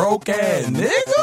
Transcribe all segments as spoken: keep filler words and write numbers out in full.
broke ass nigga.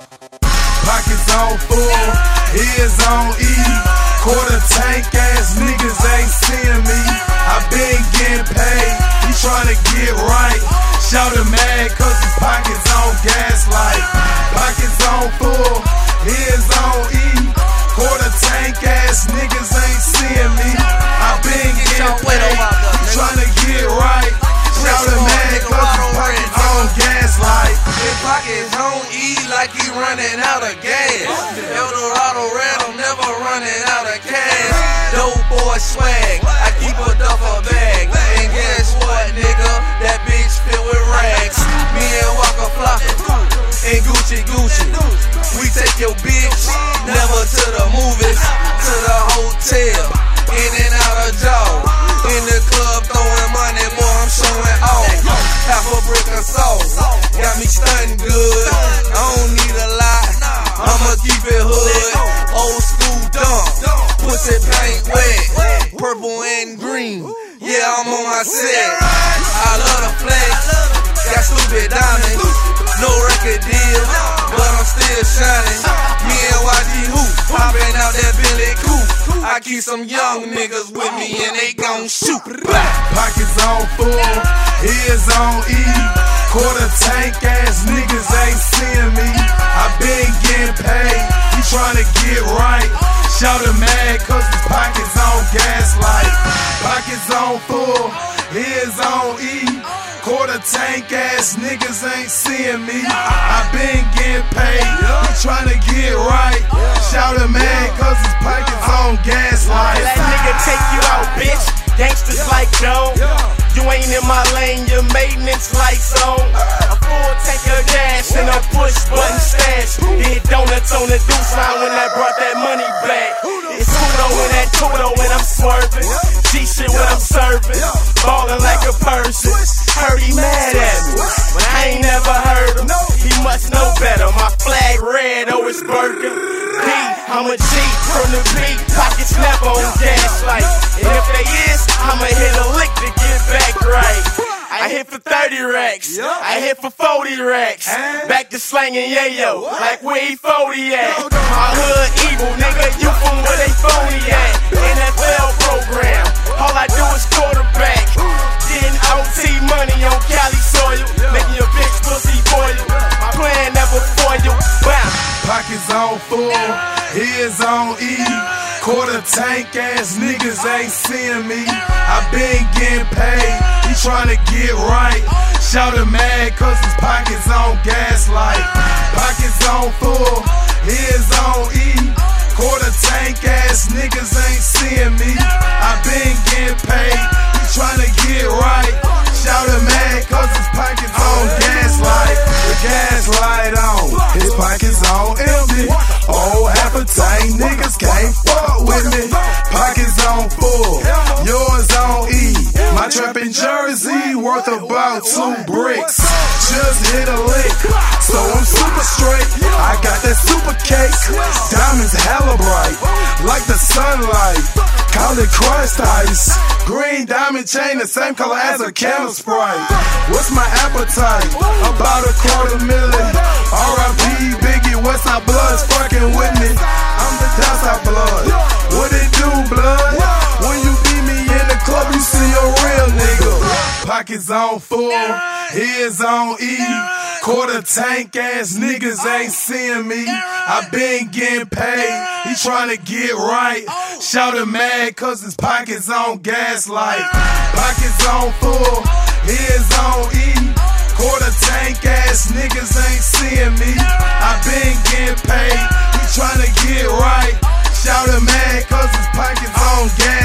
Pockets on full, ears on E. Quarter tank ass niggas ain't seeing me. I been getting paid, he tryna get right. Shout him mad cause his pockets on gaslight. Pockets on full, ears on E. Quarter tank ass niggas ain't seeing me. I been getting paid, he tryna get right. Shout him mad cause his pockets on gaslight. His pockets on E like he running out of gas. Eldorado red, I'm never running out of cash. Dope boy swag, I keep a duffel bag. And guess what, nigga? That bitch filled with rags. Me and Waka Flocka and Gucci Gucci. We take your bitch, never to the movies, to the hotel, in and out of jaw. In the club throwing money, boy, I'm showing off. Half a brick of sauce, got me stunting good. I don't need a lot, I'ma keep it hood. Old school dump, pussy paint wet, purple and green. Yeah, I'm on my set. I love the flex, got stupid diamonds, no record deal, but I'm still shining. Me and Y G Hoop, popping out that Billy Coupe. I keep some young niggas with me and they gon' shoot. Pockets on full, ears on E. Quarter tank ass niggas ain't seeing me. I been getting paid, he tryna get right. Shout him mad cause his pockets on gaslight. Pockets on full, ears on E. Quarter tank ass niggas ain't seeing me. I been getting paid, he tryna get right. Shout him mad cause his pockets on gaslight. That nigga take you out, bitch. Gangsters like Joe. You ain't in my lane, your maintenance lights on. A full tank of gas and a push button stash. Did donuts on the deuce line when I brought that money back. It's Kudo in that Tudo when I'm swerving. G shit when I'm serving. Ballin' like a person. Heard he mad at me, but I ain't never heard him. He must know better. My flag red, oh it's Birkin. P, I'm a G from the beat. Pockets never on gaslight. And if they is, I'ma hit a lick to get back right. I hit for thirty racks, I hit for forty racks. Back to slanging yayo, like where he forty at. My hood evil, nigga, you from where they phony at. N F L program, all I do is quarterback. Getting O T money on Cali soil, making your bitch pussy boil. My plan never foil, wow. Pockets on full, ears on E. Quarter tank ass niggas ain't seeing me. I been getting paid, he tryna get right. Shout him mad cause his pockets on gaslight. Pockets on full, ears on E. Quarter tank ass niggas ain't seeing me. I been getting paid, he tryna get right. Shout him mad cause his pockets on gaslight. The gaslight on, his pockets on empty. Oh, half a tank niggas can't fuck with me. Pockets on full, yours on E. My trapping jersey worth about two bricks. Just hit a lick, so I'm super straight. I got that super cake, diamonds hella bright, like the sunlight. Call it crushed ice. Green diamond chain, the same color as a candle sprite. What's my appetite? About a quarter million. R I P Biggie, Westside Blood's fucking with me. I'm the Downside Blood. What it do, blood? When you beat me in the club, you see a real nigga. Pockets on full, ears on E. Quarter tank ass niggas ain't seeing me. I been getting paid, he tryna get right. Shout him mad cause his pockets on gaslight. Pockets on full, ears on E. Quarter tank ass niggas ain't seeing me. I been getting paid, he tryna get right. Shout him mad cause his pockets on gas.